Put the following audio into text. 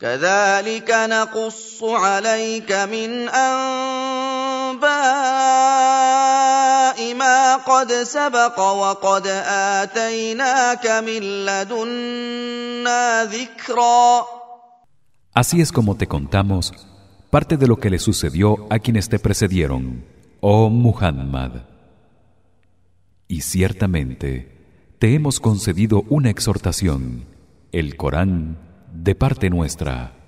كذلك نقص عليك من أنباء ما قد سبق وقد آتيناك من لدنا ذكرا. Así es como te contamos parte de lo que le sucedió a quienes te precedieron, oh Muhammad. Y ciertamente te hemos concedido una exhortación, el Corán, de parte nuestra.